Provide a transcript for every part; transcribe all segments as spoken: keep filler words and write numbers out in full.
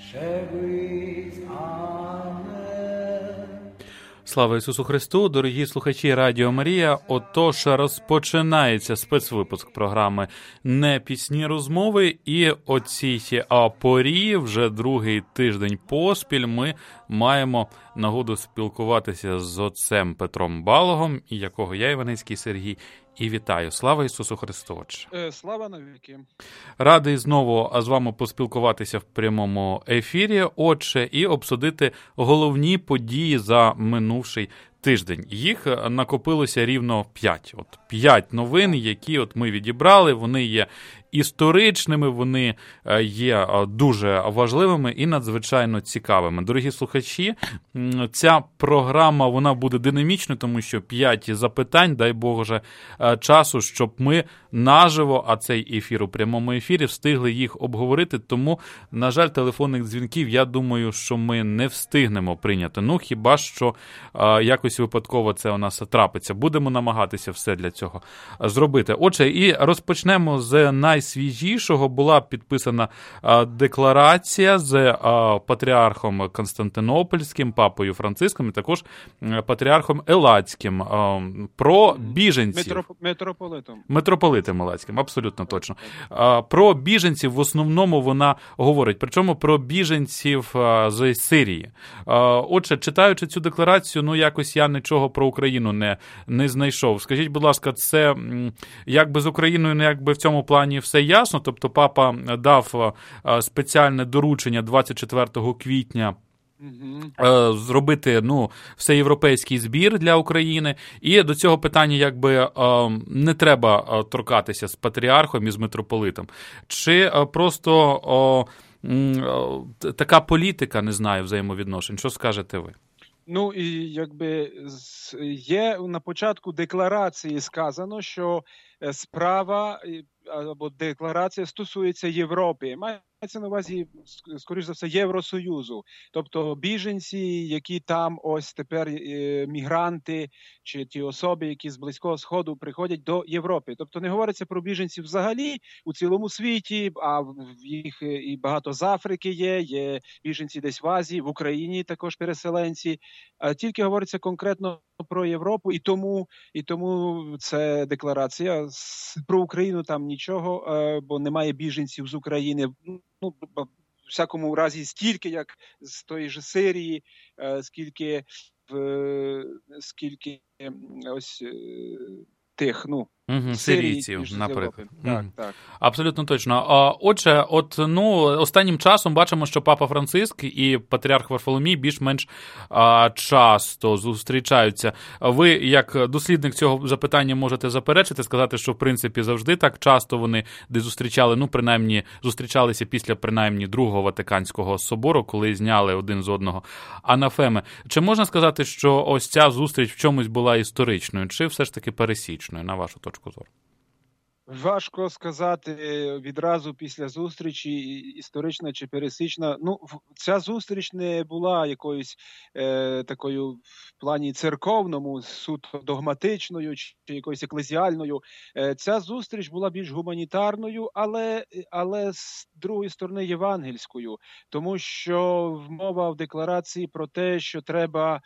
Слава Ісусу Христу, дорогі слухачі Радіо Марія. Отож, розпочинається спецвипуск програми «Не пісні розмови», і о цій порі вже другий тиждень поспіль ми маємо нагоду спілкуватися з отцем Петром Балогом, і якого я, Іваницький Сергій, і вітаю. Слава Ісусу Христу! Слава навіки! Радий знову з вами поспілкуватися в прямому ефірі, отче, і обсудити головні події за минувший тиждень. Їх накопилося рівно п'ять. От п'ять новин, які от ми відібрали, вони є історичними, вони є дуже важливими і надзвичайно цікавими. Дорогі слухачі, ця програма, вона буде динамічною, тому що п'ять запитань, дай Боже, часу, щоб ми наживо, а цей ефір у прямому ефірі, встигли їх обговорити. Тому, на жаль, телефонних дзвінків, я думаю, що ми не встигнемо прийняти. Ну, хіба що якось випадково це у нас трапиться. Будемо намагатися все для цього зробити. Отже, і розпочнемо з найсвіжішого. Була підписана декларація з патріархом Константинопольським, папою Франциском, і також патріархом Елацьким про біженців. Метроп... Митрополитом. Митрополитом Елацьким, абсолютно точно. Про біженців в основному вона говорить, причому про біженців з Сирії. Отже, читаючи цю декларацію, ну якось я нічого про Україну не, не знайшов. Скажіть, будь ласка, це якби з Україною, ну якби в цьому плані все ясно? Тобто папа дав спеціальне доручення двадцять четвертого квітня Uh-huh. зробити, ну, всеєвропейський збір для України, і до цього питання якби не треба торкатися з патріархом і з митрополитом. Чи просто о, така політика, не знаю, взаємовідношень? Що скажете ви? Ну, і якби є на початку декларації сказано, що справа або декларація стосується Європи. Мається на увазі, скоріш за все, Євросоюзу. Тобто біженці, які там ось тепер мігранти, чи ті особи, які з Близького Сходу приходять до Європи. Тобто не говориться про біженців взагалі у цілому світі, а їх і багато з Африки є, є біженці десь в Азії, в Україні також переселенці. А тільки говориться конкретно про Європу, і тому, і тому це декларація. Про Україну там нічого, бо немає біженців з України. Ну, в всякому разі, стільки, як з тої ж Сирії, скільки, в, скільки ось тих, ну, Угу, сирійців, наприклад. Так, так. Абсолютно точно. Отже, от, ну, останнім часом бачимо, що папа Франциск і патріарх Варфоломій більш-менш а, часто зустрічаються. Ви, як дослідник цього запитання, можете заперечити, сказати, що, в принципі, завжди так часто вони десь зустрічали, ну, принаймні, зустрічалися після, принаймні, Другого Ватиканського собору, коли зняли один з одного анафеми. Чи можна сказати, що ось ця зустріч в чомусь була історичною, чи все ж таки пересічною, на вашу точку зору? Важко сказати відразу після зустрічі, історична чи пересічна. Ну, ця зустріч не була якоюсь е, такою в плані церковному, суто догматичною чи якоюсь еклезіальною. Е, ця зустріч була більш гуманітарною, але, але з другої сторони євангельською. Тому що мова в декларації про те, що треба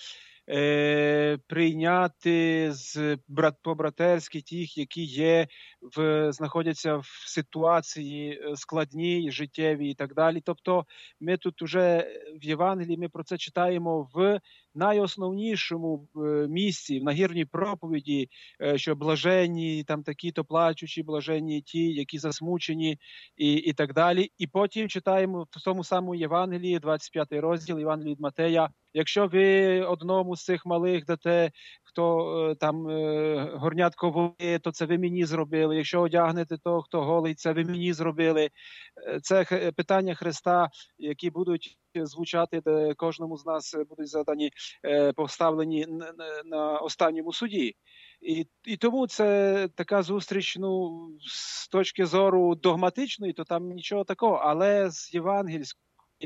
Е, прийняти з брат по-братерськи тих, які є в знаходяться в ситуації складній, життєвій і так далі. Тобто ми тут уже в Євангелії ми про це читаємо в найосновнішому місці, в нагірній проповіді, що блаженні там такі-то плачучі, блаженні ті, які засмучені і, і так далі. І потім читаємо в тому самому Євангелії, двадцять п'ятий розділ Євангелії від Матея: якщо ви одному з цих малих дате, хто там горнятко води, то це ви мені зробили. Якщо одягнете того, хто голий, це ви мені зробили. Це питання Христа, які будуть звучати, де кожному з нас будуть задані, поставлені на останньому суді. І, і тому це така зустріч, ну, з точки зору догматичної, то там нічого такого, але з євангельської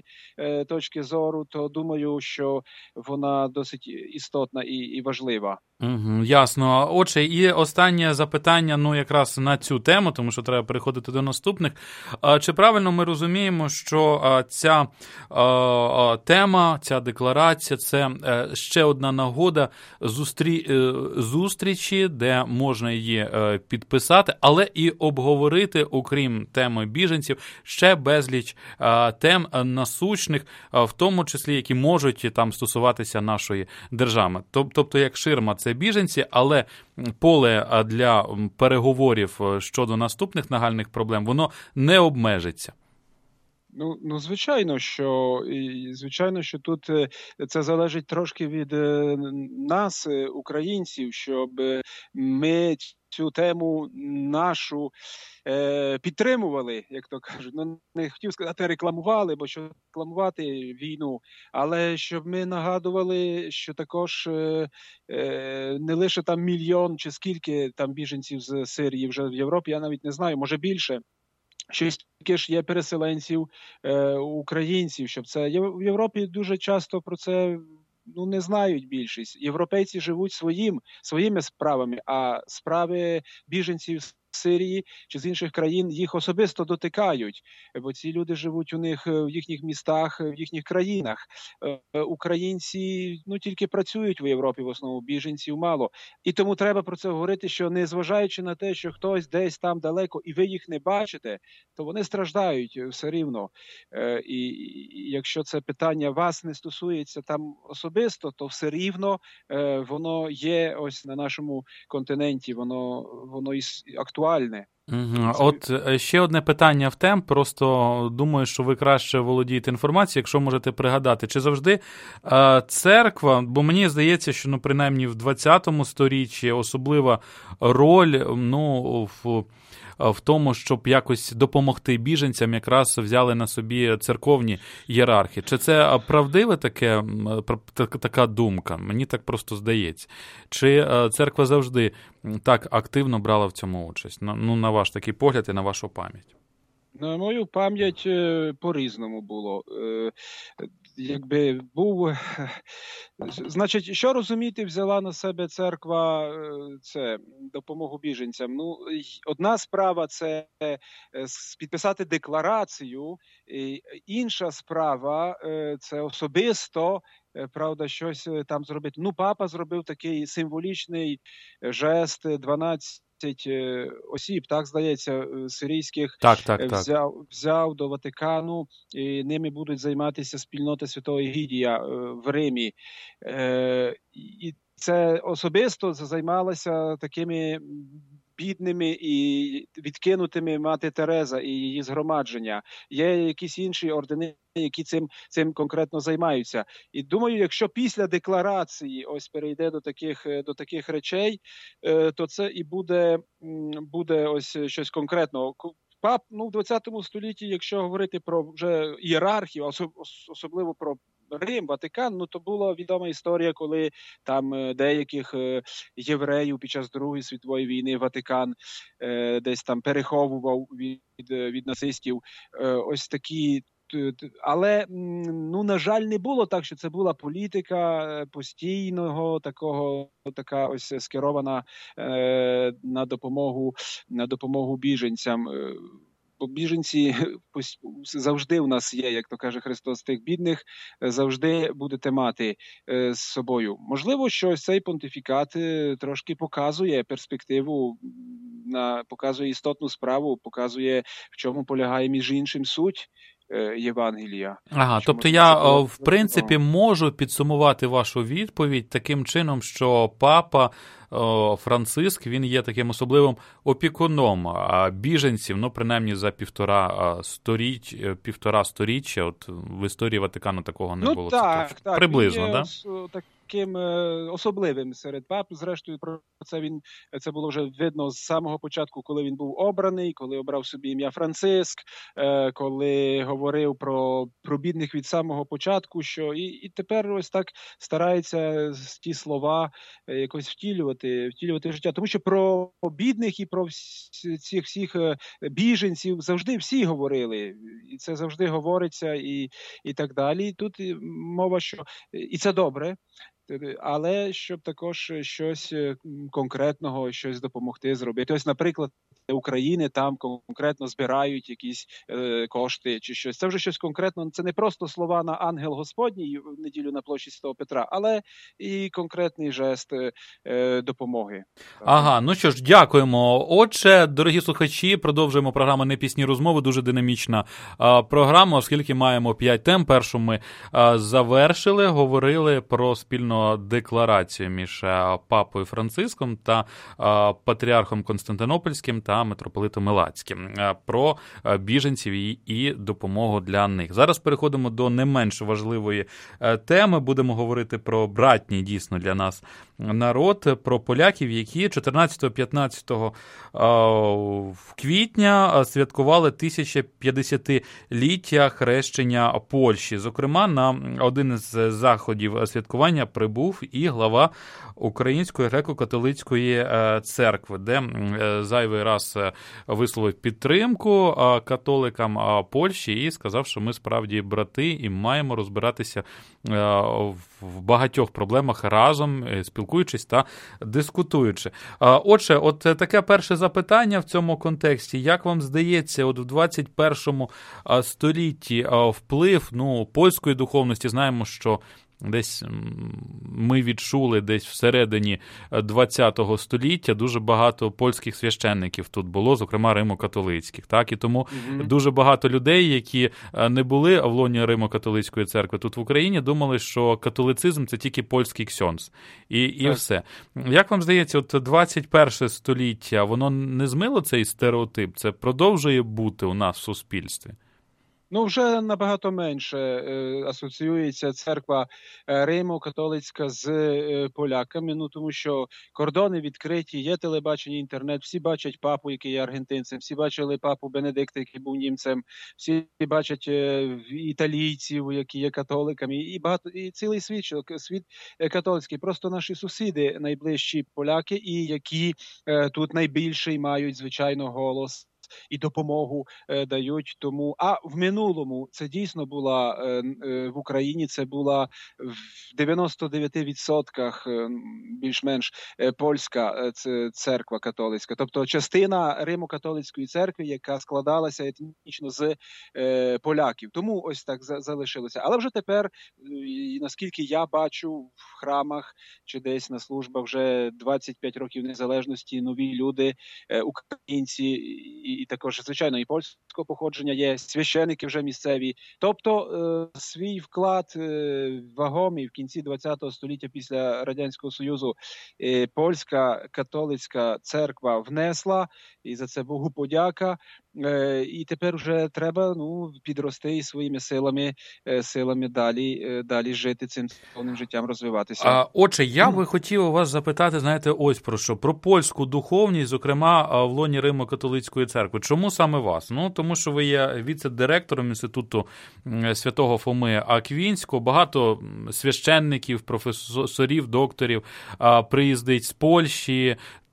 точки зору, то думаю, що вона досить істотна і, і важлива. Угу, ясно. Отже, і останнє запитання, ну, якраз на цю тему, тому що треба переходити до наступних. Чи правильно ми розуміємо, що ця тема, ця декларація – це ще одна нагода зустрі... зустрічі, де можна її підписати, але і обговорити, окрім теми біженців, ще безліч тем насущних, в тому числі, які можуть там стосуватися нашої держави. Тобто, як ширма – це біженці, але поле для переговорів щодо наступних нагальних проблем, воно не обмежиться. Ну, ну, звичайно, що, і, звичайно, що тут це залежить трошки від нас, українців, щоб ми цю тему нашу е, підтримували, як то кажуть. Ну, не хотів сказати рекламували, бо що рекламувати війну, але щоб ми нагадували, що також е, е, не лише там мільйон чи скільки там біженців з Сирії вже в Європі, я навіть не знаю, може більше, що стільки ж є переселенців е, українців, щоб це в Європі дуже часто про це ну не знають більшість. Європейці живуть своїм своїми справами, а справи біженців з Сирії чи з інших країн їх особисто дотикають, бо ці люди живуть у них в їхніх містах, в їхніх країнах. Українці ну тільки працюють в Європі, в основному біженців мало. І тому треба про це говорити, що незважаючи на те, що хтось десь там далеко і ви їх не бачите, то вони страждають все рівно. І, і якщо це питання вас не стосується там особисто, то все рівно воно є ось на нашому континенті, воно, воно і актуальне. Угу. От ще одне питання в тем, просто думаю, що ви краще володієте інформацією, якщо можете пригадати, чи завжди е, церква, бо мені здається, що ну, принаймні в двадцятому сторіччі особлива роль ну, в, в тому, щоб якось допомогти біженцям, якраз взяли на собі церковні ієрархи. Чи це правдиве таке, така думка? Мені так просто здається. Чи церква завжди так активно брала в цьому участь? Ну, на ваш такий погляд і на вашу пам'ять. На мою пам'ять по-різному було. Якби був, значить, що розуміти, взяла на себе церква це допомогу біженцям. Ну, одна справа це підписати декларацію, інша справа це особисто, правда, щось там зробити. Ну, папа зробив такий символічний жест, дванадцять осіб, так, здається, сирійських так, так, взяв, так. взяв до Ватикану, і ними будуть займатися спільнота Святого Егідія в Римі. І це особисто займалася такими бідними і відкинутими мати Тереза і її згромадження. Є якісь інші ордени, які цим, цим конкретно займаються. І думаю, якщо після декларації ось перейде до таких, до таких речей, то це і буде, буде ось щось конкретного. Пап, ну, в двадцятому столітті, якщо говорити про вже ієрархію, особливо про Рим, Ватикан, ну то була відома історія, коли там деяких євреїв під час Другої світової війни Ватикан е, десь там переховував від, від нацистів. Е, ось такі. Але, ну, на жаль, не було так, що це була політика постійного такого, така ось скерована е, на допомогу, на допомогу біженцям. Бо біженці завжди у нас є, як то каже Христос, тих бідних, завжди будете мати з собою. Можливо, що ось цей понтифікат трошки показує перспективу, на, показує істотну справу, показує, в чому полягає між іншим суть Євангелія. Ага, тобто я, в принципі, можу підсумувати вашу відповідь таким чином, що папа Франциск, він є таким особливим опікуном біженців, ну, принаймні за півтора сторіч, півтора сторіччя, от в історії Ватикану такого не ну, було. Так, це так, приблизно, так? Да? Таким особливим серед пап. Зрештою, про це він це було вже видно з самого початку, коли він був обраний, коли обрав собі ім'я Франциск, коли говорив про, про бідних від самого початку, що і, і тепер ось так старається ті слова якось втілювати. втілювати, втілювати в життя. Тому що про бідних і про цих всіх біженців завжди всі говорили. І це завжди говориться і, і так далі. І тут мова, що і це добре. Але щоб також щось конкретного, щось допомогти зробити. Ось, наприклад, України там конкретно збирають якісь е, кошти чи щось. Це вже щось конкретно. Це не просто слова на ангел Господній в неділю на площі Святого Петра, але і конкретний жест е, допомоги. Ага, ну що ж, дякуємо. Отже, дорогі слухачі, продовжуємо програму «Непісні розмови». Дуже динамічна а, програма, оскільки маємо п'ять тем. Першу ми а, завершили, говорили про спільну декларацію між а, Папою Франциском та а, Патріархом Константинопольським та митрополитом Милацьким про біженців і, і допомогу для них. Зараз переходимо до не менш важливої теми. Будемо говорити про братній, дійсно, для нас народ, про поляків, які чотирнадцятого-п'ятнадцятого квітня святкували тисяча п'ятдесятиліття хрещення Польщі. Зокрема, на один із заходів святкування прибув і глава Української греко-католицької церкви, де зайвий раз висловив підтримку католикам Польщі і сказав, що ми справді брати і маємо розбиратися в багатьох проблемах разом, спілкуючись та дискутуючи. Отже, от таке перше запитання в цьому контексті. Як вам здається, от в двадцять першому столітті вплив, ну, польської духовності, знаємо, що десь ми відчули десь всередині ХХ століття дуже багато польських священників тут було, зокрема римо-католицьких. Так? І тому mm-hmm. дуже багато людей, які не були в лоні Римо-католицької церкви тут в Україні, думали, що католицизм – це тільки польський ксьондз. І, і все. Як вам здається, от двадцять перше століття, воно не змило цей стереотип? Це продовжує бути у нас в суспільстві? Ну, вже набагато менше е, асоціюється церква Римо-католицька з е, поляками, ну, тому що кордони відкриті, є телебачення, інтернет, всі бачать папу, який є аргентинцем, всі бачили папу Бенедикта, який був німцем, всі бачать е, італійців, які є католиками, і багато і цілий світ, світ католицький. Просто наші сусіди найближчі поляки, і які е, тут найбільший мають, звичайно, голос і допомогу е, дають. Тому, а в минулому це дійсно була е, е, в Україні, це була в дев'яносто дев'ять відсотків е, більш-менш е, польська е, церква католицька. Тобто частина Римо-католицької церкви, яка складалася етнічно з е, поляків. Тому ось так за, залишилося. Але вже тепер, і, наскільки я бачу в храмах чи десь на службах, вже двадцять п'ять років незалежності, нові люди, е, українці, і І також, звичайно, і польського походження є, священики вже місцеві. Тобто е, свій вклад е, вагомий в кінці ХХ століття після Радянського Союзу е, польська католицька церква внесла, і за це Богу подяка. Е, і тепер вже треба, ну, підрости і своїми силами, е, силами далі, е, далі жити цим повним життям, розвиватися. А, отже, я би хотів у вас запитати, знаєте, ось про що. Про польську духовність, зокрема, в лоні Римо-католицької церкви. Чому саме вас? Ну, тому що ви є віце-директором Інституту Святого Фоми Аквінського. Багато священників, професорів, докторів приїздить з Польщі,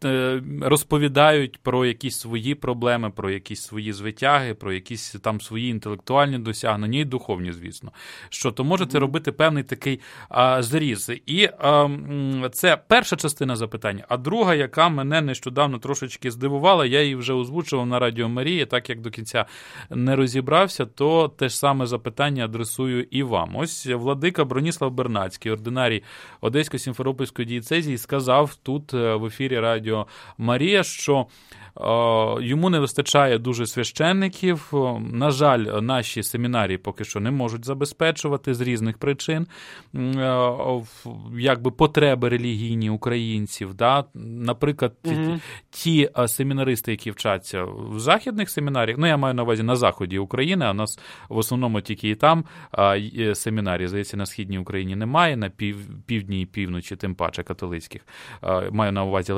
розповідають про якісь свої проблеми, про якісь свої звитяги, про якісь там свої інтелектуальні досягнення і духовні, звісно. Що, то можете робити певний такий а, зріз. І а, це перша частина запитання. А друга, яка мене нещодавно трошечки здивувала, я її вже озвучував на Радіо Марія, так як до кінця не розібрався, то те ж саме запитання адресую і вам. Ось владика Броніслав Бернацький, ординарій Одеської Сімферопольської дієцезії, сказав тут в ефірі Радіо Марія, що йому не вистачає дуже священників. На жаль, наші семінарії поки що не можуть забезпечувати з різних причин якби потреби релігійні українців. Да? Наприклад, mm-hmm. ті, ті семінаристи, які вчаться в західних семінаріях, ну я маю на увазі на заході України, а у нас в основному тільки і там семінарії, здається, на східній Україні немає, на пів, півдні і півночі, тим паче католицьких, маю на увазі латинського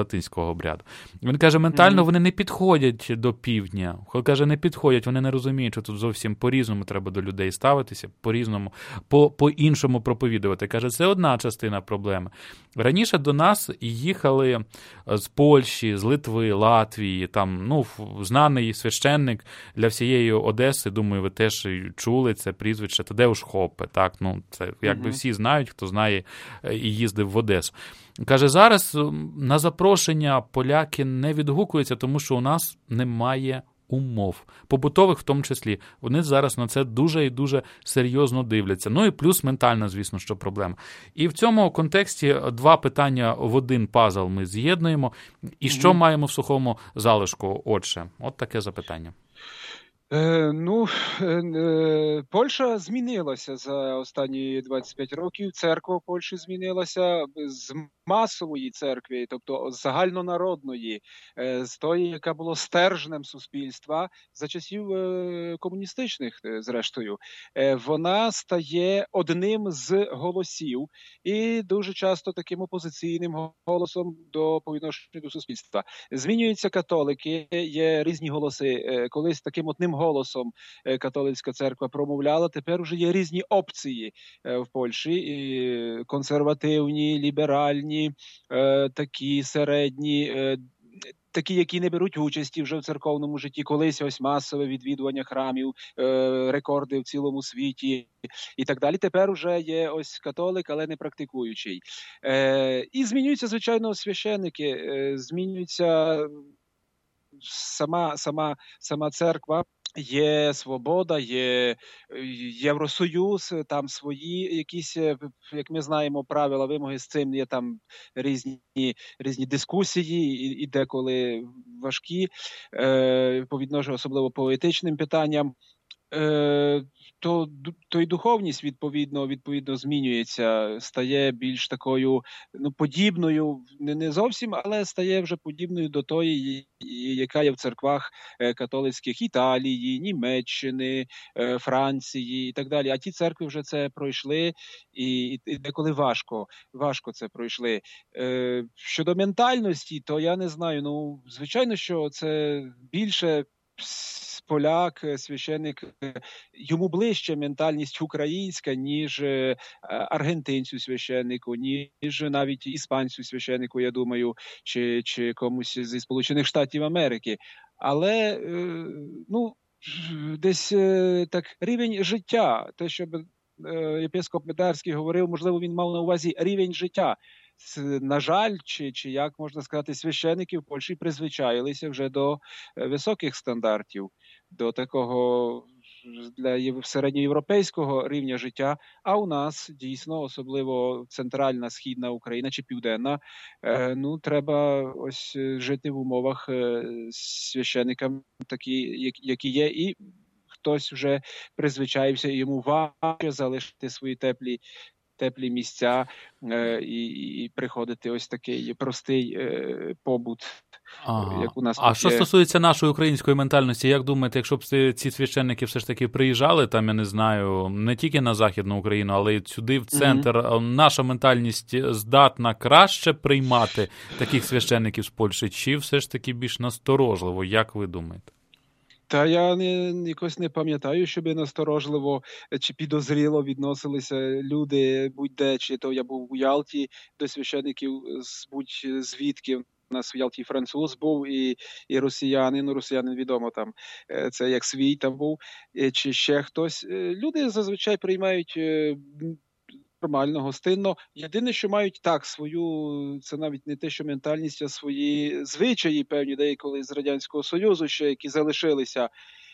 цього обряду. Він каже, ментально вони не підходять до півдня. Він каже, не підходять, вони не розуміють, що тут зовсім по-різному треба до людей ставитися, по-різному, по- по-іншому проповідувати. Каже, це одна частина проблеми. Раніше до нас їхали з Польщі, з Литви, Латвії, там, ну, знаний священник для всієї Одеси, думаю, ви теж чули це прізвище, Тадеуш Хоппе, так, ну, це якби всі знають, хто знає і їздив в Одесу. Каже, зараз на запрошення поляки не відгукуються, тому що у нас немає умов, побутових в тому числі. Вони зараз на це дуже і дуже серйозно дивляться. Ну і плюс ментальна, звісно, що проблема. І в цьому контексті два питання в один пазл ми з'єднуємо. І що mm-hmm. маємо в сухому залишку, отче? От таке запитання. Е, ну, е, Польща змінилася за останні двадцять п'ять років. Церква в Польщі змінилася з масової церкви, тобто з загальнонародної, е, з тої, яка була стержнем суспільства за часів е, комуністичних, е, зрештою. Е, вона стає одним з голосів і дуже часто таким опозиційним голосом до по відношенню до суспільства. Змінюються католики, є різні голоси. Е, колись таким одним голосом католицька церква промовляла, тепер вже є різні опції в Польщі, і консервативні, ліберальні, такі середні, такі, які не беруть участі вже в церковному житті, колись ось масове відвідування храмів, рекорди в цілому світі і так далі. Тепер вже є ось католик, але не практикуючий. І змінюються, звичайно, священники, змінюється сама, сама, сама церква. Є свобода, є Євросоюз, там свої якісь, як ми знаємо, правила, вимоги, з цим є там різні, різні дискусії і, і деколи важкі, е, по відношенню особливо по етичним питанням. Е, то, то й духовність відповідно, відповідно змінюється, стає більш такою, ну, подібною, не, не зовсім, але стає вже подібною до тої, яка є в церквах католицьких Італії, Німеччини, Франції і так далі. А ті церкви вже це пройшли, і, і деколи важко, важко це пройшли. Е, щодо ментальності, то я не знаю, ну, звичайно, що це більше поляк, священник, йому ближче ментальність українська, ніж аргентинцю священнику, ніж навіть іспанцю священнику, я думаю, чи, чи комусь зі Сполучених Штатів Америки. Але, ну, десь так рівень життя, те, що єпископ Медарський говорив, можливо, він мав на увазі рівень життя. На жаль, чи, чи як можна сказати, священики в Польщі призвичаїлися вже до високих стандартів, до такого для середньоєвропейського рівня життя, а у нас дійсно, особливо центральна, східна Україна чи південна, ну, треба ось жити в умовах священикам такі, які є, і хтось вже призвичаївся, і йому важче залишити свої теплі теплі місця е, і, і приходити ось такий простий е, побут, ага. як у нас. А що є. Стосується нашої української ментальності, як думаєте, якщо б ці священники все ж таки приїжджали, там, я не знаю, не тільки на Західну Україну, але й сюди, в центр, mm-hmm. наша ментальність здатна краще приймати таких священників з Польщі, чи все ж таки більш насторожливо, як ви думаєте? Та я не, якось не пам'ятаю, щоб насторожливо чи підозріло відносилися люди будь-де, чи то я був у Ялті до священиків з будь-звідки. У нас в Ялті француз був і, і росіянин, ну росіянин відомо там, це як свій там був, чи ще хтось. Люди зазвичай приймають нормально, гостинно. Єдине, що мають так свою, це навіть не те, що ментальність, а свої звичаї, певні, деяколи з Радянського Союзу ще, які залишилися.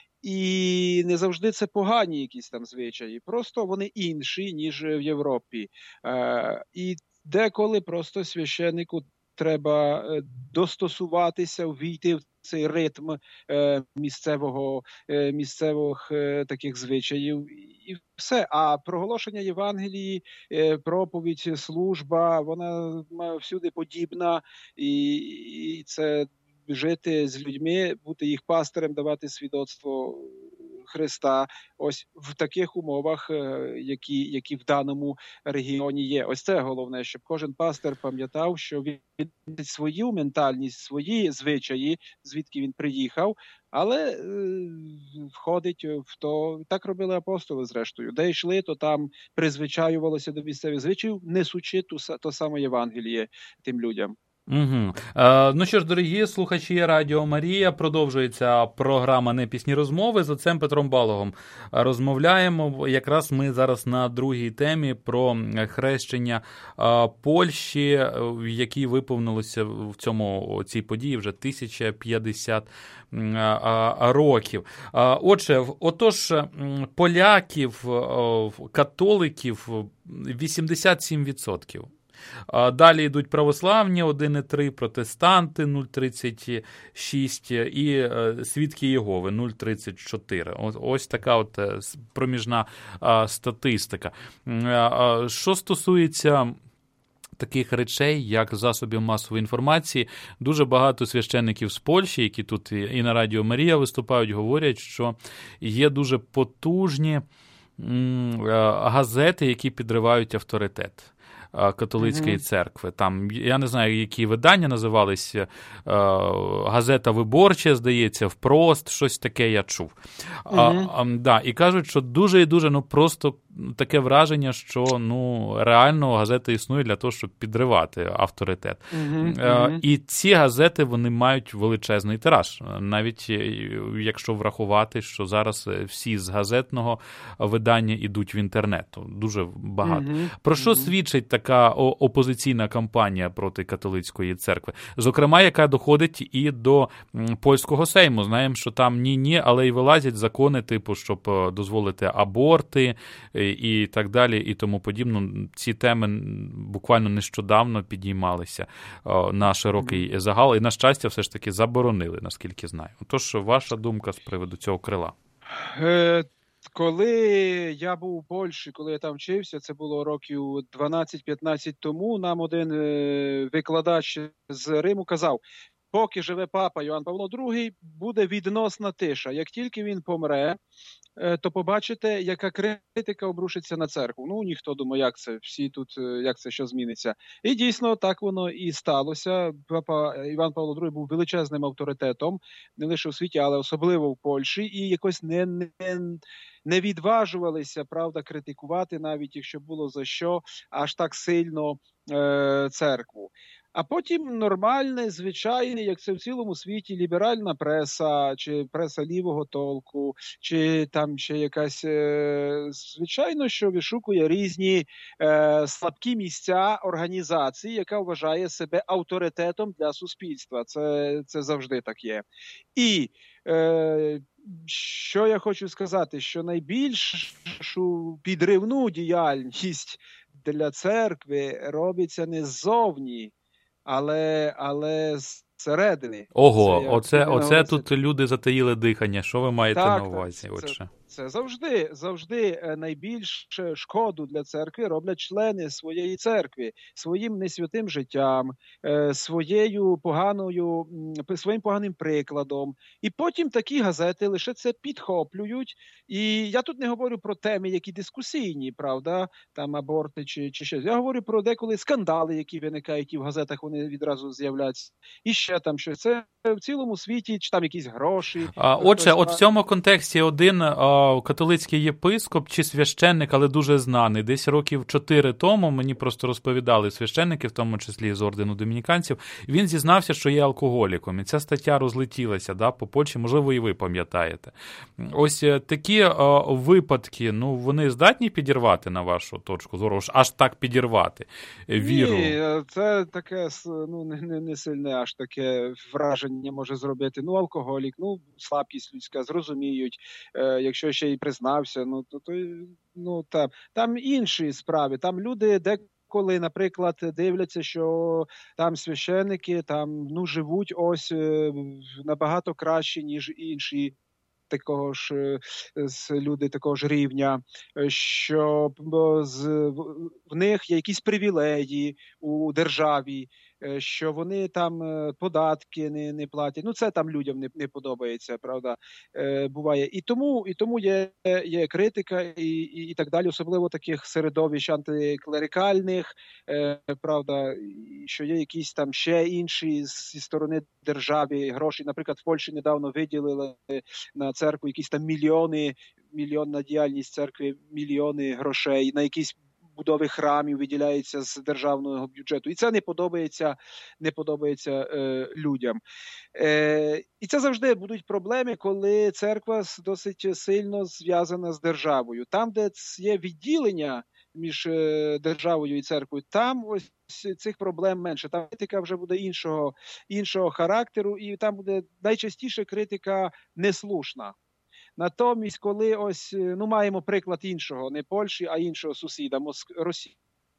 І не завжди це погані якісь там звичаї, просто вони інші, ніж в Європі. Е, і деколи просто священнику треба достосуватися, ввійти в цей ритм е, місцевого, е, місцевих е, таких звичаїв і все. А проголошення Євангелії, е, проповідь, служба, вона всюди подібна, і, і це жити з людьми, бути їх пастирем, давати свідоцтво Христа, ось в таких умовах, які, які в даному регіоні є. Ось це головне, щоб кожен пастир пам'ятав, що він свою ментальність, свої звичаї, звідки він приїхав, але е, входить в то, так робили апостоли зрештою. Де йшли, то там призвичаювалося до місцевих звичаїв, несучи ту, то саме Євангеліє тим людям. Угу. Е, ну що ж, дорогі слухачі Радіо Марія, продовжується програма «Непісні розмови». З отцем Петром Балогом розмовляємо. Якраз ми зараз на другій темі про хрещення е, Польщі, в якій виповнилося в цьому цій події вже тисяча п'ятдесят е, років. Е, отже, отож, поляків, е, католиків вісімдесят сім відсотків. Далі йдуть православні один цілих три, протестанти нуль цілих тридцять шість і свідки Єгови нуль цілих тридцять чотири. Ось така от проміжна статистика. Що стосується таких речей, як засобів масової інформації, дуже багато священників з Польщі, які тут і на Радіо Марія виступають, говорять, що є дуже потужні газети, які підривають авторитет католицької mm-hmm. церкви. Там, я не знаю, які видання називалися, газета «Виборча», здається, «Впрост», щось таке я чув. Mm-hmm. А, а, да, і кажуть, що дуже і дуже, ну, просто таке враження, що, ну, реально газета існує для того, щоб підривати авторитет. Mm-hmm. Mm-hmm. І ці газети, вони мають величезний тираж. Навіть якщо врахувати, що зараз всі з газетного видання йдуть в інтернет. Дуже багато. Mm-hmm. Про що mm-hmm. свідчить така опозиційна кампанія проти католицької церкви? Зокрема, яка доходить і до польського сейму. Знаємо, що там ні-ні, але й вилазять закони, типу, щоб дозволити аборти і так далі, і тому подібно. Ці теми буквально нещодавно підіймалися на широкий загал, і, на щастя, все ж таки заборонили, наскільки знаю. Тож, ваша думка з приводу цього крила? Е, коли я був у Польщі, коли я там вчився, це було років дванадцять-п'ятнадцять тому, нам один е, викладач з Риму казав: поки живе папа Йоанн Павло другий, буде відносна тиша. Як тільки він помре, то побачите, яка критика обрушиться на церкву. Ну, ніхто думає, як це, всі тут, як це, що зміниться. І дійсно, так воно і сталося. Папа Іван Павло другий був величезним авторитетом, не лише у світі, але особливо в Польщі, і якось не, не, не відважувалися, правда, критикувати, навіть якщо було за що, аж так сильно е, церкву. А потім нормальне, звичайне, як це в цілому світі, ліберальна преса, чи преса лівого толку, чи там ще якась, е, звичайно, що вишукує різні е, слабкі місця організації, яка вважає себе авторитетом для суспільства. Це, це завжди так є. І е, що я хочу сказати, що найбільшу підривну діяльність для церкви робиться не ззовні, Але, але зсередини. Ого, це, оце, оце тут люди затаїли дихання. Що ви маєте так, на увазі? Так, це, це завжди, завжди найбільшу шкоду для церкви роблять члени своєї церкви, своїм несвятим життям, своєю поганою, своїм поганим прикладом. І потім такі газети лише це підхоплюють. І я тут не говорю про теми, які дискусійні, правда, там аборти чи, чи щось. Я говорю про деколи скандали, які виникають, і в газетах вони відразу з'являються. І ще там щось. Це в цілому світі, чи там якісь гроші. А, отже, от в цьому контексті один а, католицький єпископ чи священник, але дуже знаний, десь років чотири тому, мені просто розповідали священники, в тому числі з ордену домініканців, він зізнався, що є алкоголіком. І ця стаття розлетілася, да, по Польщі, можливо, і ви пам'ятаєте. Ось такі а, випадки, ну, вони здатні підірвати, на вашу точку зору, аж так підірвати віру? Ні, це таке, ну, не, не, не сильне аж таке враження може зробити. Ну, алкоголік, ну, слабкість людська, зрозуміють. Е, якщо ще й признався, ну, то, то ну, там, там інші справи. Там люди деколи, наприклад, дивляться, що там священники там, ну, живуть ось е, набагато краще, ніж інші такого ж люди такого ж рівня, що з, в них є якісь привілеї у державі, що вони там податки не, не платять. Ну, це там людям не, не подобається, правда, буває. І тому, і тому є, є критика і, і, і так далі, особливо таких середовищ антиклерикальних, правда, що є якісь там ще інші зі сторони держави гроші. Наприклад, в Польщі недавно виділили на церкву якісь там мільйони, мільйон на діяльність церкви, мільйони грошей, на якісь будови храмів виділяється з державного бюджету. І це не подобається, не подобається е, людям. Е, і це завжди будуть проблеми, коли церква досить сильно зв'язана з державою. Там, де є відділення між е, державою і церквою, там ось цих проблем менше. Там критика вже буде іншого, іншого характеру, і там буде найчастіше критика неслушна. Натомість, коли ось, ну, маємо приклад іншого, не Польщі, а іншого сусіда, Моск... Росії.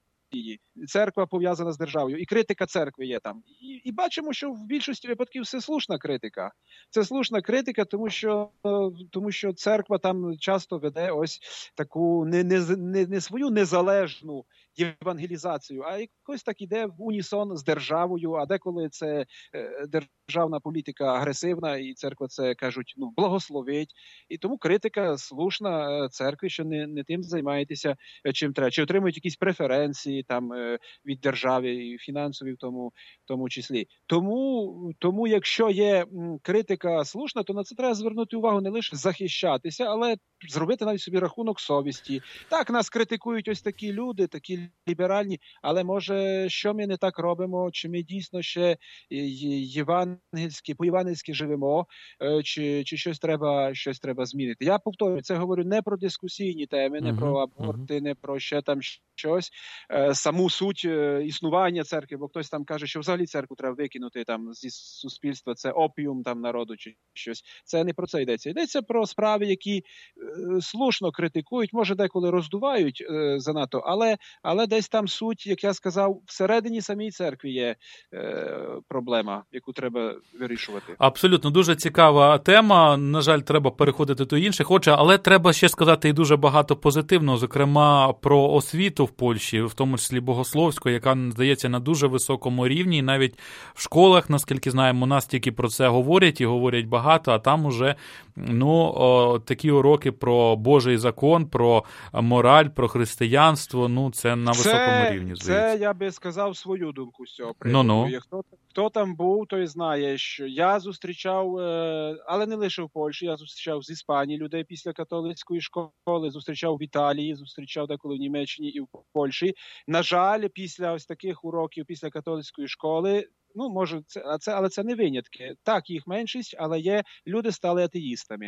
Церква пов'язана з державою, і критика церкви є там. І, і бачимо, що в більшості випадків це слушна критика. Це слушна критика, тому що, тому що церква там часто веде ось таку не, не, не, не свою незалежну євангелізацію, а якось так іде в унісон з державою, а деколи це е, державна політика агресивна, і церква це, кажуть, ну, благословить. І тому критика слушна церкви, що не, не тим займаєтеся, чим треба. Чи отримують якісь преференції там е, від держави, і фінансові в тому, в тому числі. Тому, тому, якщо є м, критика слушна, то на це треба звернути увагу, не лише захищатися, але зробити навіть собі рахунок совісті. Так, нас критикують ось такі люди, такі ліберальні, але може, що ми не так робимо, чи ми дійсно ще євангельські, по-євангельськи живемо, чи, чи щось треба, щось треба змінити. Я повторюю, це говорю не про дискусійні теми, не uh-huh, про аборти, uh-huh. не про ще там щось, саму суть існування церкви, бо хтось там каже, що взагалі церкву треба викинути там зі суспільства, це опіум там народу чи щось. Це не про це йдеться. Йдеться про справи, які е, слушно критикують, може деколи роздувають е, занадто, але, але десь там суть, як я сказав, всередині самій церкві є е, проблема, яку треба вирішувати. Абсолютно, дуже цікава тема. На жаль, треба переходити до інших. Отже, але треба ще сказати і дуже багато позитивного, зокрема про освіту в Польщі, в тому числі богословську, яка, здається, на дуже високому рівні. І навіть в школах, наскільки знаємо, у нас тільки про це говорять і говорять багато, а там уже ну, о, такі уроки про Божий закон, про мораль, про християнство, ну, це на високому це, рівні, здається. Це, я би сказав, свою думку з цього приводу. Ну-ну. Хто, хто там був, той знає, що я зустрічав, але не лише в Польщі, я зустрічав з Іспанії людей після католицької школи, зустрічав в Італії, зустрічав деколи в Німеччині і в Польщі. На жаль, після ось таких уроків, після католицької школи, ну, може, це, це, але це не винятки. Так, їх меншість, але є, люди стали атеїстами.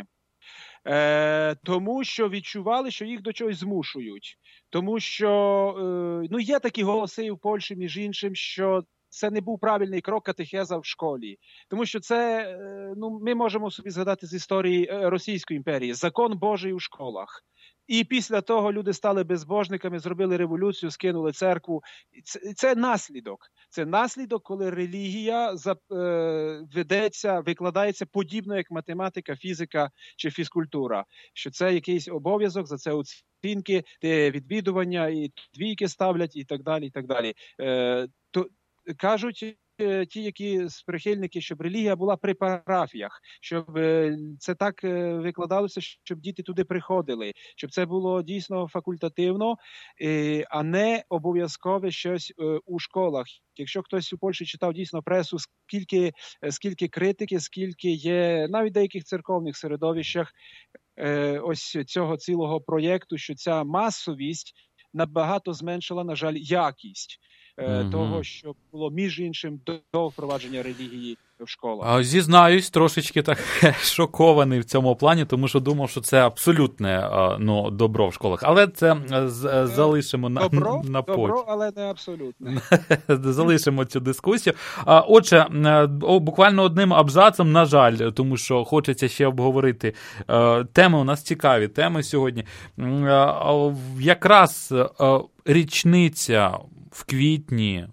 Е, тому що відчували, що їх до чогось змушують. Тому що, е, ну, є такі голоси в Польщі, між іншим, що це не був правильний крок катехеза в школі. Тому що це, ну, ми можемо собі згадати з історії Російської імперії. Закон Божий у школах. І після того люди стали безбожниками, зробили революцію, скинули церкву. Це, це наслідок. Це наслідок, коли релігія за, е, ведеться, викладається подібно, як математика, фізика чи фізкультура. Що це якийсь обов'язок, за це оцінки, відвідування, і двійки ставлять, і так далі, і так далі. Е, то, кажуть ті, які прихильники, щоб релігія була при парафіях, щоб це так викладалося, щоб діти туди приходили, щоб це було дійсно факультативно, а не обов'язкове щось у школах. Якщо хтось у Польщі читав дійсно пресу, скільки, скільки критики, скільки є навіть в деяких церковних середовищах ось цього цілого проєкту, що ця масовість набагато зменшила, на жаль, якість mm-hmm. того, що було, між іншим, до, до впровадження релігії в школах. Зізнаюсь, трошечки так шокований в цьому плані, тому що думав, що це абсолютне, ну, добро в школах. Але це залишимо на, добро, на потім. Добро, але не абсолютне. Залишимо цю дискусію. Отже, буквально одним абзацом, на жаль, тому що хочеться ще обговорити. Теми у нас цікаві, теми сьогодні. Якраз річниця в квітні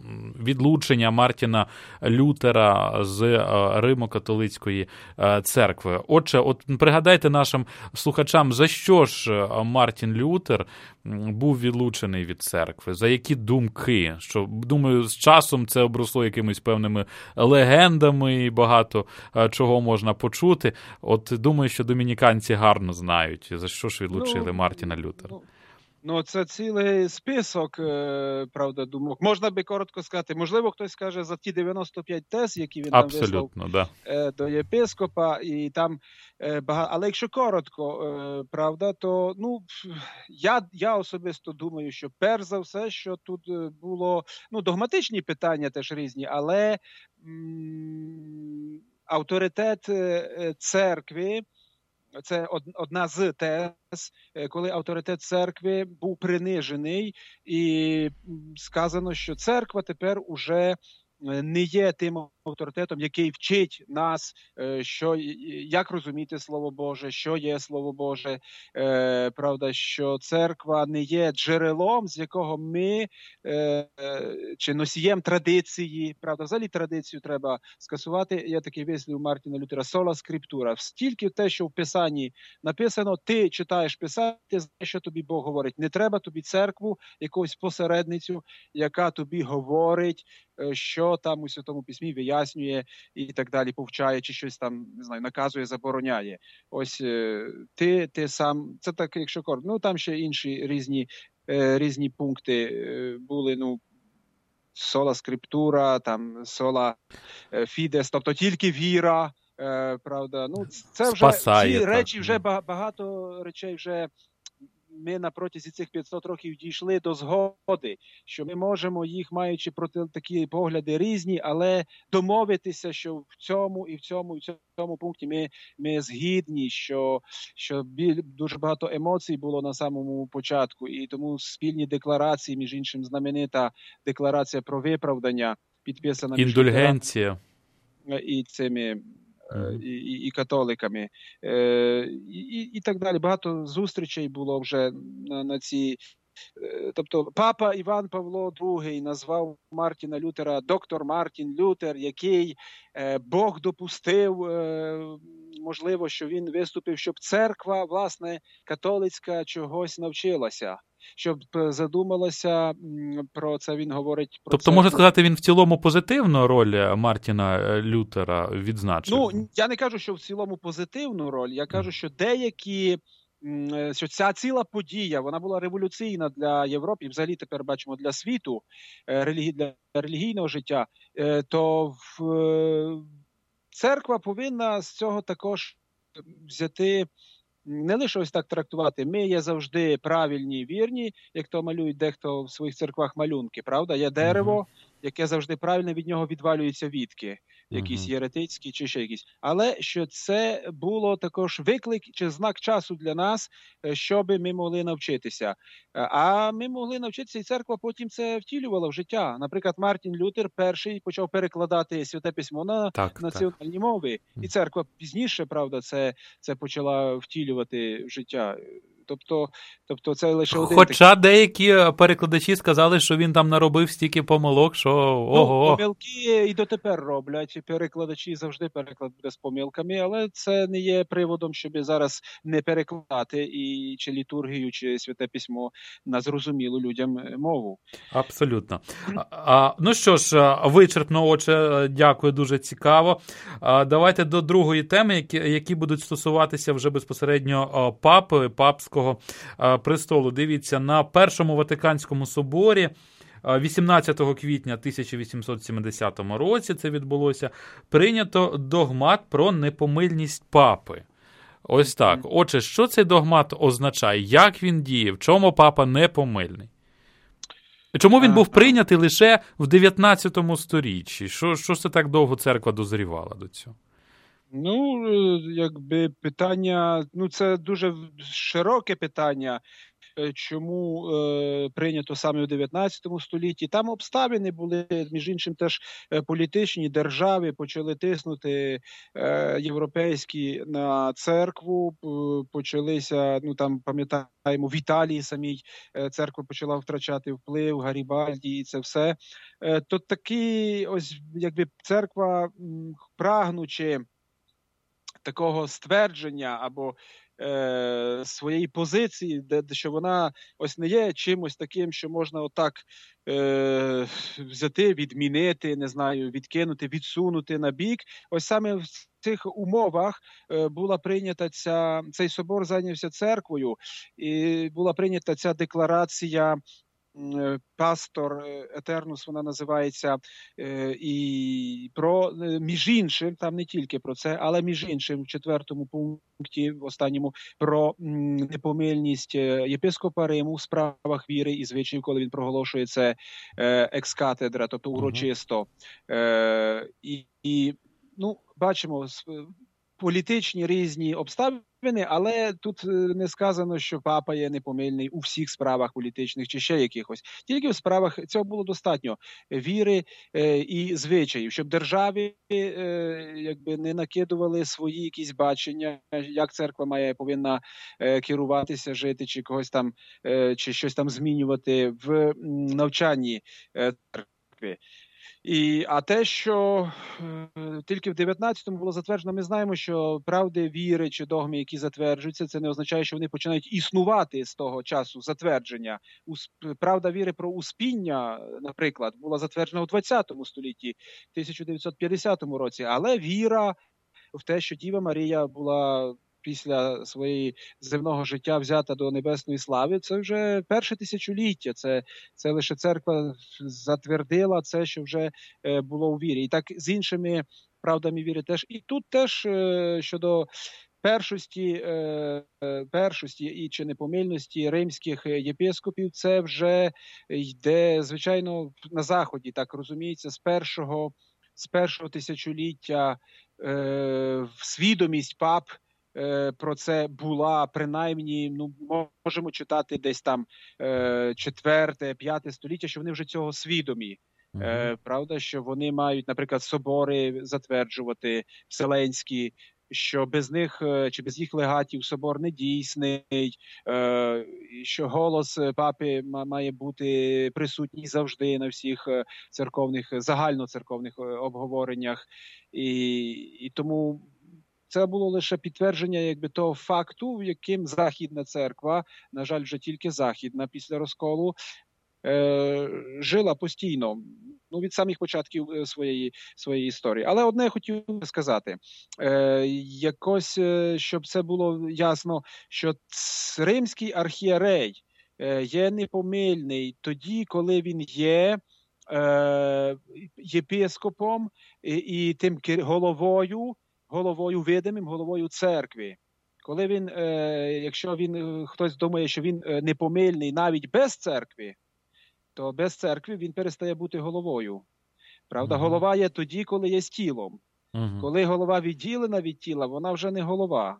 відлучення Мартіна Лютера з Римо-католицької церкви. Отже, от пригадайте нашим слухачам, за що ж Мартін Лютер був відлучений від церкви, за які думки, що, думаю, з часом це обросло якимись певними легендами і багато чого можна почути. От думаю, що домініканці гарно знають, за що ж відлучили ну, Мартіна Лютера. Ну, ну, це цілий список, правда, думок. Можна би коротко сказати, можливо, хтось скаже за ті дев'яносто п'ять тез, які він там вислав да. до єпископа, і там багато. Але якщо коротко, правда, то ну, я, я особисто думаю, що перш за все, що тут було, ну, догматичні питання теж різні, але м- авторитет церкви, це одна з тез, коли авторитет церкви був принижений, і сказано, що церква тепер уже не є тим авторитетом, який вчить нас, що, як розуміти Слово Боже, що є Слово Боже, е, правда, що церква не є джерелом, з якого ми, е, чи носієм традиції, правда, взагалі традицію треба скасувати. Є такий вислів Мартіна Лютера, сола скриптура. Стільки те, що в Писанні написано, ти читаєш Писання, ти знаєш, що тобі Бог говорить. Не треба тобі церкву, якусь посередницю, яка тобі говорить, що там у Святому Письмі вияснює і так далі, повчає, чи щось там, не знаю, наказує, забороняє. Ось ти, ти сам, це так, якщо коротко. Ну, там ще інші різні, різні пункти були, ну, сола скриптура, там, сола фідес, тобто тільки віра, правда. Ну, це вже, спасає, ці так. речі, вже багато речей вже ми на протязі цих п'ятсот років дійшли до згоди, що ми можемо їх, маючи проти такі погляди різні, але домовитися, що в цьому і в цьому і в цьому пункті ми, ми згідні, що, що біль, дуже багато емоцій було на самому початку, і тому спільні декларації, між іншим знаменита декларація про виправдання, підписана між індульгенція і цими І, і, і католиками, е, і, і так далі. Багато зустрічей було вже на, на ці. Е, тобто папа Іван Павло другий назвав Мартіна Лютера доктор Мартін Лютер, який е, Бог допустив, е, можливо, що він виступив, щоб церква, власне, католицька чогось навчилася. Щоб задумалася про це, він говорить про тобто, це. можна сказати, він в цілому позитивну роль Мартіна Лютера відзначив? Ну, я не кажу, що в цілому позитивну роль, я кажу, що деякі, що ця ціла подія, вона була революційна для Європи, і взагалі тепер бачимо для світу, для релігійного життя, то в... церква повинна з цього також взяти, не лише ось так трактувати, ми є завжди правильні і вірні, як то малюють дехто в своїх церквах малюнки, правда? Є дерево, uh-huh. яке завжди правильне, від нього відвалюються вітки, якісь uh-huh. єретицькі чи ще якісь. Але що це було також виклик чи знак часу для нас, щоб ми могли навчитися. А ми могли навчитися, і церква потім це втілювала в життя. Наприклад, Мартін Лютер перший почав перекладати Святе Письмо на так, національні так. мови. І церква пізніше, правда, це, це почала втілювати в життя. Тобто, тобто це лише один Хоча такий... деякі перекладачі сказали, що він там наробив стільки помилок, що ого. Ну, помилки і дотепер роблять. Перекладачі завжди перекладуть з помилками, але це не є приводом, щоб зараз не перекладати і чи літургію, чи Святе Письмо на зрозумілу людям мову. Абсолютно. А, ну що ж, вичерпно, отже, дякую, дуже цікаво. А, давайте до другої теми, які, які будуть стосуватися вже безпосередньо папи, папського престолу. Дивіться, на Першому Ватиканському соборі вісімнадцятого квітня тисяча вісімсот сімдесятого році це відбулося, прийнято догмат про непомильність папи. Ось так. Отже, що цей догмат означає? Як він діє? В чому папа непомильний? Чому він був прийнятий лише в дев'ятнадцятому сторіччі? Що, що ж це так довго церква дозрівала до цього? Ну, якби питання, ну це дуже широке питання. чому е, прийнято саме у дев'ятнадцятому столітті. Там обставини були, між іншим, теж політичні. Держави почали тиснути е, європейські на церкву, почалися, ну там пам'ятаємо, в Італії самій церква почала втрачати вплив, Гарібальді і це все. Е, то такі, ось, якби церква, прагнучи такого ствердження або е, своєї позиції, де, де що вона ось не є чимось таким, що можна отак е, взяти, відмінити, не знаю, відкинути, відсунути на бік. Ось саме в цих умовах е, була прийнята ця, цей собор зайнявся церквою, і була прийнята ця декларація Пастор Етернус, вона називається, і про, між іншим, там не тільки про це, але між іншим в четвертому пункті, в останньому, про непомильність єпископа Риму в справах віри і звичаїв, коли він проголошує це екс-катедра, тобто урочисто. Uh-huh. І, і, ну, бачимо, політичні різні обставини, але тут не сказано, що папа є непомильний у всіх справах політичних чи ще якихось. Тільки в справах цього було достатньо віри е, і звичаїв, щоб державі е, якби не накидували свої якісь бачення, як церква має повинна е, керуватися, жити, чи когось там, е, чи щось там змінювати в навчанні е, церкви. І, а те, що е, тільки в дев'ятнадцятому було затверджено, ми знаємо, що правди віри чи догми, які затверджуються, це не означає, що вони починають існувати з того часу затвердження. Ус, правда віри про успіння, наприклад, була затверджена у двадцятому столітті, в тисяча дев'ятсот п'ятдесятому році, але віра в те, що Діва Марія була після своєї земного життя взята до небесної слави, це вже перше тисячоліття, це, це лише церква затвердила це, що вже е, було у вірі. І так з іншими правдами віри теж. І тут теж е, щодо першості, е, першості і чи непомильності римських єпископів, це вже йде, звичайно, на Заході, так розуміється, з першого, з першого тисячоліття е, свідомість пап про це була, принаймні, ну, можемо читати десь там четверте, п'яте століття, що вони вже цього свідомі. Uh-huh. Правда, що вони мають, наприклад, собори затверджувати вселенські, що без них чи без їх легатів собор не дійсний, що голос папи має бути присутній завжди на всіх церковних, загальноцерковних обговореннях. І, і тому це було лише підтвердження, якби, того факту, в яким Західна церква, на жаль, вже тільки Західна після розколу, е, жила постійно, ну, від самих початків своєї, своєї історії. Але одне хотів сказати, е, якось, щоб це було ясно, що римський архієрей е, є непомильний тоді, коли він є е, єпископом і, і тим головою, головою видимим, головою церкви. Коли він, е, якщо він, хтось думає, що він непомильний навіть без церкви, то без церкви він перестає бути головою. Правда, uh-huh. голова є тоді, коли є з тілом. Uh-huh. Коли голова відділена від тіла, вона вже не голова.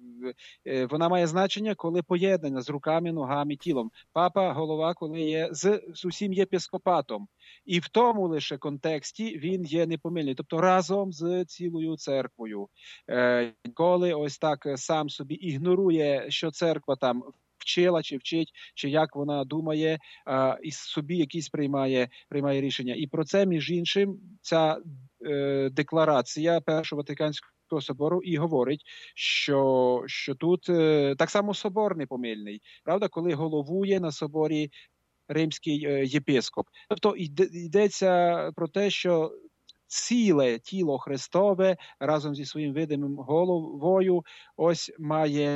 Вона має значення, коли поєднана з руками, ногами, тілом. Папа – голова, коли є з, з усім єпископатом. І в тому лише контексті він є непомильний. Тобто разом з цілою церквою. Е, коли ось так сам собі ігнорує, що церква там вчила чи вчить, чи як вона думає, е, і собі якісь приймає, приймає рішення. І про це, між іншим, ця е, декларація Першого Ватиканського собору і говорить, що, що тут е, так само собор непомильний. Правда, коли головує на соборі римський е, єпископ. Тобто йде, йдеться про те, що ціле тіло Христове разом зі своїм видимим головою ось має,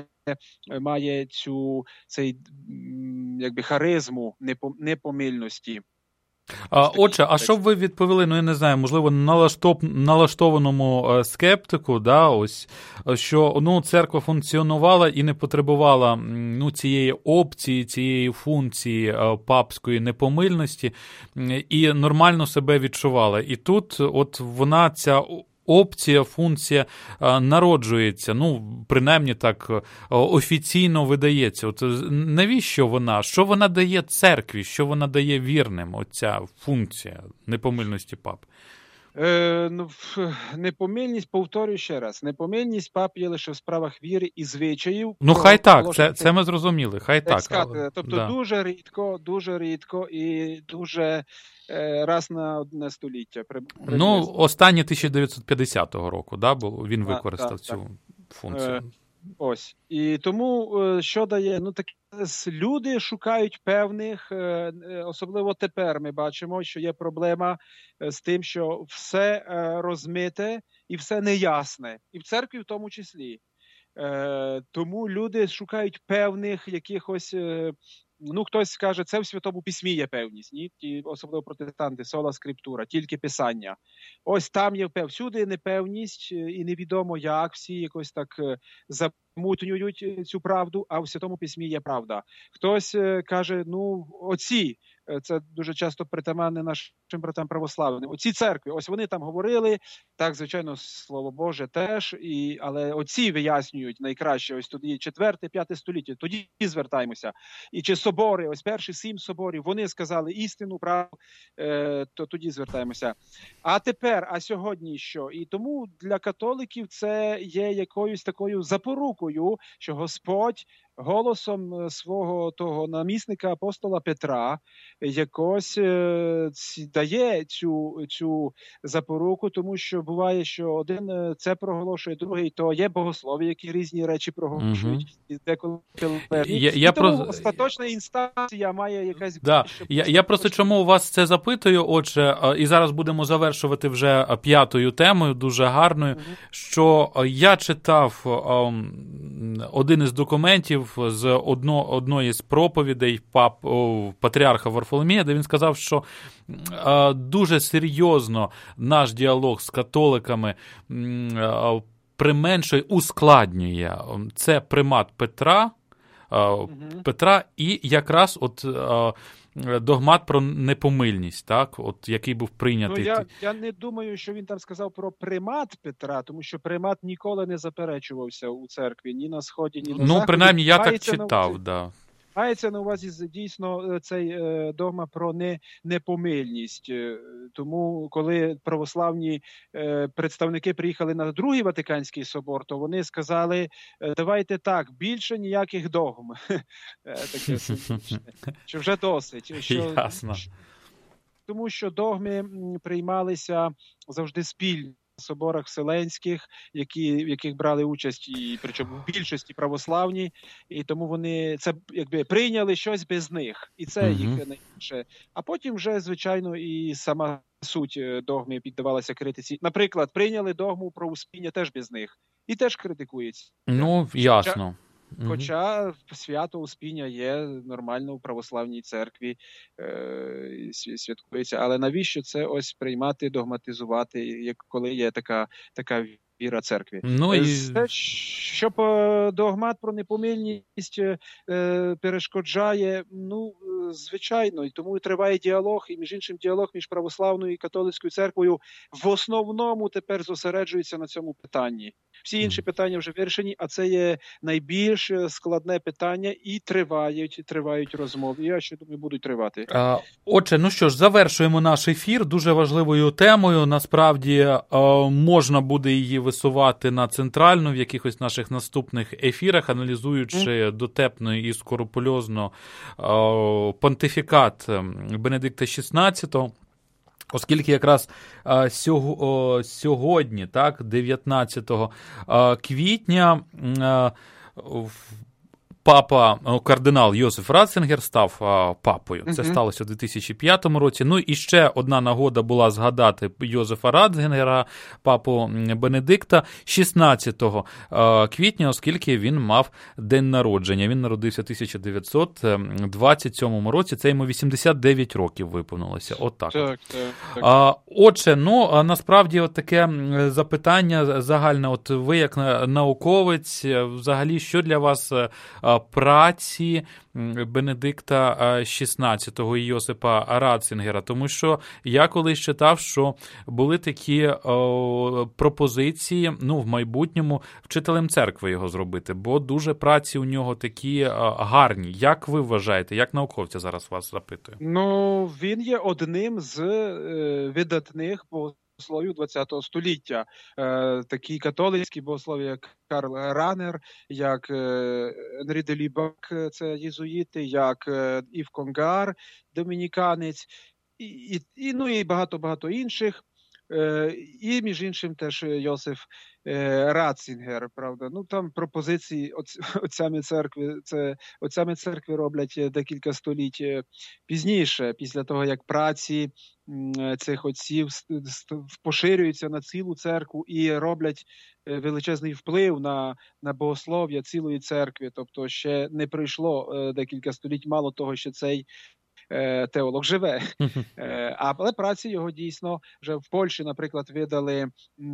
має цю цей, якби, харизму непомильності. А, отже, а що б ви відповіли, ну я не знаю, можливо, налаштов... налаштованому скептику, да, ось, що, ну, церква функціонувала і не потребувала, ну, цієї опції, цієї функції папської непомильності і нормально себе відчувала. І тут от вона, ця опція, функція народжується, ну, принаймні так офіційно видається. От навіщо вона? Що вона дає церкві? Що вона дає вірним? Оця функція непомильності пап? Е, ну, непомильність, повторюю ще раз, непомильність пап є лише в справах віри і звичаїв. Ну, хай так, це, це ми зрозуміли, хай так. Сказати, але, тобто да. дуже рідко, дуже рідко і дуже е, раз на одне століття. При, ну, останнє тисяча дев'ятсот п'ятдесятого року, да, бо він використав а, так, цю так. функцію. Е, ось. І тому, що дає, ну, такі люди шукають певних, особливо тепер ми бачимо, що є проблема з тим, що все розмите і все неясне, і в церкві в тому числі. Тому люди шукають певних якихось, ну, хтось скаже, це в Святому Письмі є певність, ні? Ті, особливо протестанти, сола скриптура, тільки Писання. Ось там є певність, всюди непевність, і невідомо як, всі якось так замутнюють цю правду, а в Святому Письмі є правда. Хтось каже, ну, оці, це дуже часто притаманне нашим братам православним, оці церкви, ось вони там говорили, так, звичайно, Слово Боже теж, і, але оці вияснюють найкраще, ось тоді четверте, п'яте століття, тоді звертаємося. І чи собори, ось перші сім соборів, вони сказали істину, правду, е, то тоді звертаємося. А тепер, а сьогодні що? І тому для католиків це є якоюсь такою запорукою, що Господь голосом свого того намісника апостола Петра якось е, дає цю, цю запоруку, тому що буває, що один це проголошує, другий, то є богослови, які різні речі проголошують. Угу. І деколи я, я і тому про... остаточна інстанція має якась... Да. Я, я просто чому у вас це запитую, отже, і зараз будемо завершувати вже п'ятою темою, дуже гарною, угу. що я читав один із документів з одно, одної з проповідей пап, о, патріарха Варфоломія, де він сказав, що а, дуже серйозно наш діалог з католиками а, применшує, ускладнює. Це примат Петра, а, угу. Петра і якраз от а, догмат про непомильність, так, от який був прийнятий. Ну, я, я не думаю, що він там сказав про примат Петра, тому що примат ніколи не заперечувався у церкві, ні на Сході, ні на ну, Заході. Ну, принаймні, я мається так читав, так. Да. Мається на увазі дійсно цей е, догма про не, непомильність. Тому, коли православні е, представники приїхали на Другий Ватиканський собор, то вони сказали, давайте так, більше ніяких догм. Таке символічне. Що вже досить. Що, Ясно. Тому що догми приймалися завжди спільно. Соборах вселенських, які, в яких брали участь, і причому в більшості православні, і тому вони це якби прийняли щось без них, і це uh-huh. їх найбільше. А потім вже, звичайно, і сама суть догми піддавалася критиці. Наприклад, прийняли догму про успіння теж без них, і теж критикується. Ну, ясно. Хоча свято Успіння є нормально у православній церкві, е, святкується. Але навіщо це ось приймати, догматизувати, як коли є така, така віра церкві? Ну, і... Те, щоб догмат про непомильність е, перешкоджає, ну, звичайно, і тому і триває діалог, і між іншим діалог між православною і католицькою церквою в основному тепер зосереджується на цьому питанні. Всі інші питання вже вирішені, а це є найбільш складне питання, і тривають, тривають розмови. Я ще думаю, будуть тривати. А, отже, ну що ж, завершуємо наш ефір дуже важливою темою. Насправді, а, можна буде її висувати на центральну в якихось наших наступних ефірах, аналізуючи mm. дотепно і скрупульозно а, понтифікат Бенедикта шістнадцятого. Оскільки якраз а, сього, сьогодні, так, дев'ятнадцятого квітня, а, папа, кардинал Йозеф Ратцингер став а, папою. Це uh-huh. сталося у дві тисячі п'ятому році. Ну і ще одна нагода була згадати Йозефа Ратцингера, папу Бенедикта, шістнадцятого квітня, оскільки він мав день народження. Він народився в тисяча дев'ятсот двадцять сьомому році. Це йому вісімдесят дев'ять років виповнилося. Отак. Так, так, так. А, отже, ну, насправді от таке запитання загальне. От ви як науковець, взагалі, що для вас праці Бенедикта шістнадцятого і Йосипа Ратцингера, тому що я колись читав, що були такі о, пропозиції, ну, в майбутньому вчителем церкви його зробити, бо дуже праці у нього такі о, гарні. Як ви вважаєте, як науковця зараз вас запитую? Ну, він є одним з е, видатних богословів ХХ століття. Е, такі католицькі богослови, як Карл Ранер, як е, Енрі де Лібак, це єзуїти, як е, Ів Конгар, домініканець, і, і, і, ну, і багато-багато інших. І, між іншим, теж Йосиф Ратцингер, правда. Ну, там пропозиції отцями церкви, це отцями церкви роблять декілька століть пізніше, після того, як праці цих отців поширюються на цілу церкву і роблять величезний вплив на, на богослов'я цілої церкви. Тобто ще не пройшло декілька століть, мало того, що цей теолог живе. Але праці його дійсно вже в Польщі, наприклад, видали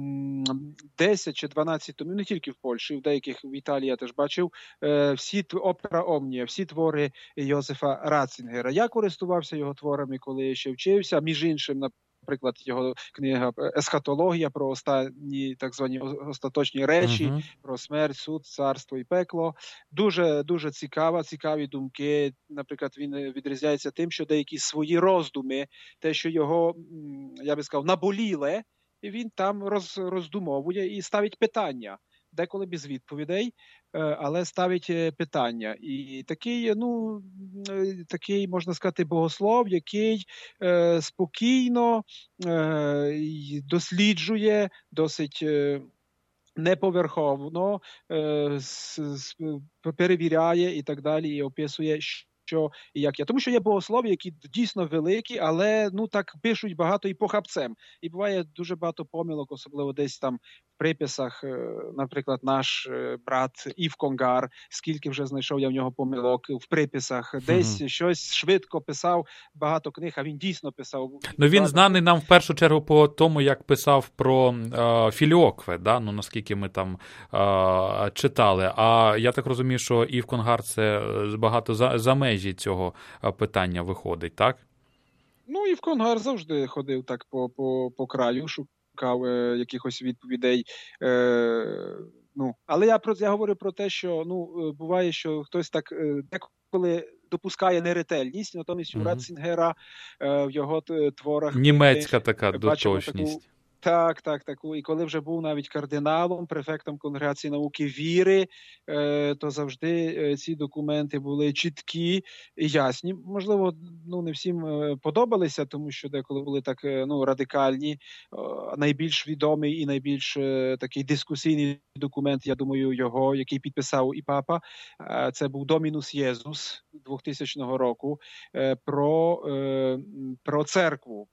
десять чи дванадцять томів, не тільки в Польщі, в деяких в Італії я теж бачив, всі опера Омнія, всі твори Йосифа Ратцингера. Я користувався його творами, коли ще вчився, між іншим, наприклад, його книга «Есхатологія» про останні, так звані остаточні речі, uh-huh. про смерть, суд, царство і пекло. Дуже, дуже цікава, цікаві думки. Наприклад, він відрізняється тим, що деякі свої роздуми, те, що його, я би сказав, наболіле, він там роз, роздумовує і ставить питання. Деколи без відповідей, але ставить питання. І такий, ну, такий, можна сказати, богослов, який е, спокійно е, досліджує, досить е, неповерховно, е, с, с, перевіряє і так далі, і описує, що і як я. Тому що є богослови, які дійсно великі, але, ну, так пишуть багато і похапцем. І буває дуже багато помилок, особливо десь там в приписах, наприклад, наш брат Ів Конгар, скільки вже знайшов я в нього помилок в приписах, десь mm-hmm. щось швидко писав, багато книг, а він дійсно писав. Ну, він знаний нам в першу чергу по тому, як писав про е, Філіокве, да? Ну, наскільки ми там е, читали. А я так розумію, що Ів Конгар це багато за, за межі цього питання виходить, так? Ну, Ів Конгар завжди ходив так по, по, по краю, шукав е, якихось відповідей. Е, ну, але я, про, я говорю про те, що, ну, буває, що хтось так е, деколи допускає неретельність, натомість у Ратцингера е, в його творах... Німецька ми, така доточність. Таку, Так, так, так. І коли вже був навіть кардиналом, префектом Конгрегації науки віри, то завжди ці документи були чіткі і ясні. Можливо, ну, не всім подобалися, тому що деколи були так, ну, радикальні. Найбільш відомий і найбільш такий дискусійний документ, я думаю, його, який підписав і папа, це був Домінус Єзус двохтисячного року про, про церкву.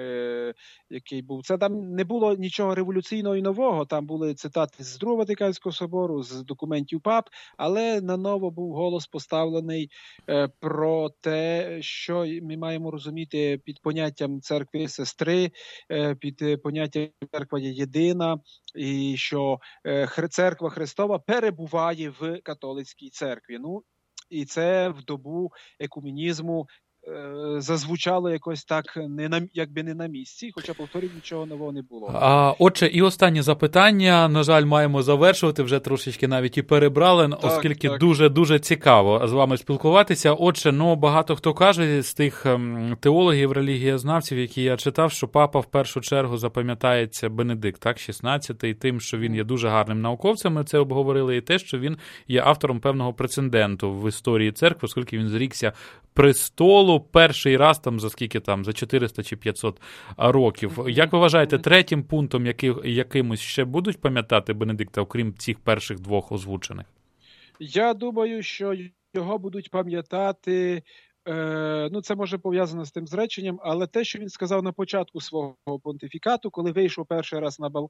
Який був. Це там не було нічого революційного і нового, там були цитати з Другого Ватиканського собору, з документів пап, але наново був голос поставлений е, про те, що ми маємо розуміти під поняттям церкви сестри, е, під поняттям церква є єдина, і що е, церква Христова перебуває в католицькій церкві. Ну, і це в добу екуменізму зазвучало якось так, не на, якби не на місці, хоча, повторюю, нічого нового не було. А, отже, і останнє запитання, на жаль, маємо завершувати, вже трошечки навіть і перебрали, так, оскільки дуже-дуже цікаво з вами спілкуватися. Отже, ну, багато хто каже з тих теологів, релігієзнавців, які я читав, що папа в першу чергу запам'ятається Бенедикт, так, шістнадцятий, тим, що він є дуже гарним науковцем, ми це обговорили, і те, що він є автором певного прецеденту в історії церкви, оскільки він зрікся престолу перший раз там за скільки там, за чотириста чи п'ятсот років. Як ви вважаєте, третім пунктом який, якимось ще будуть пам'ятати Бенедикта, окрім цих перших двох озвучених? Я думаю, що його будуть пам'ятати, е, ну це може пов'язано з тим зреченням, але те, що він сказав на початку свого понтифікату, коли вийшов перший раз на балкон,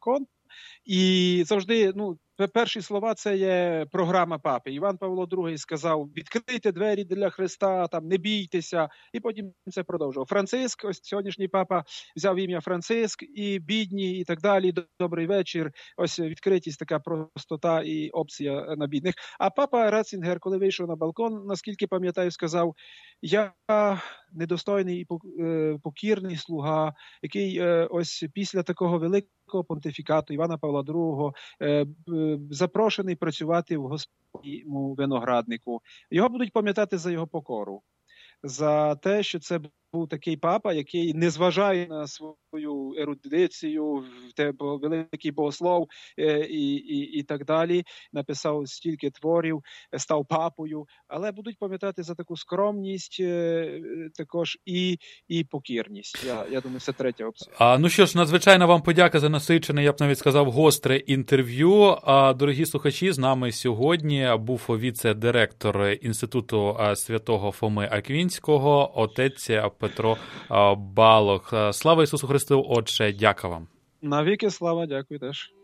І завжди, ну, перші слова – це є програма папи. Іван Павло другий сказав: відкрийте двері для Христа, там, не бійтеся, і потім це продовжував. Франциск, ось сьогоднішній папа взяв ім'я Франциск, і бідні, і так далі, добрий вечір, ось відкритість, така простота і опція на бідних. А папа Ратцінгер, коли вийшов на балкон, наскільки пам'ятаю, сказав: я недостойний і покірний слуга, який ось після такого великого понтифікату Івана Павла другого запрошений працювати в Господньому винограднику. Його будуть пам'ятати за його покору, за те, що це був такий папа, який, не зважає на свою ерудицію, великий богослов і, і, і так далі, написав стільки творів, став папою, але будуть пам'ятати за таку скромність також і, і покірність. Я, я думаю, це третя опція. А, ну що ж, надзвичайно вам подяка за насичене, я б навіть сказав, гостре інтерв'ю. А, дорогі слухачі, з нами сьогодні був віце-директор Інституту Святого Фоми Аквінського, отець Петро Балох. Слава Ісусу Христу, Отче, дяка вам. Навіки слава, дякую теж.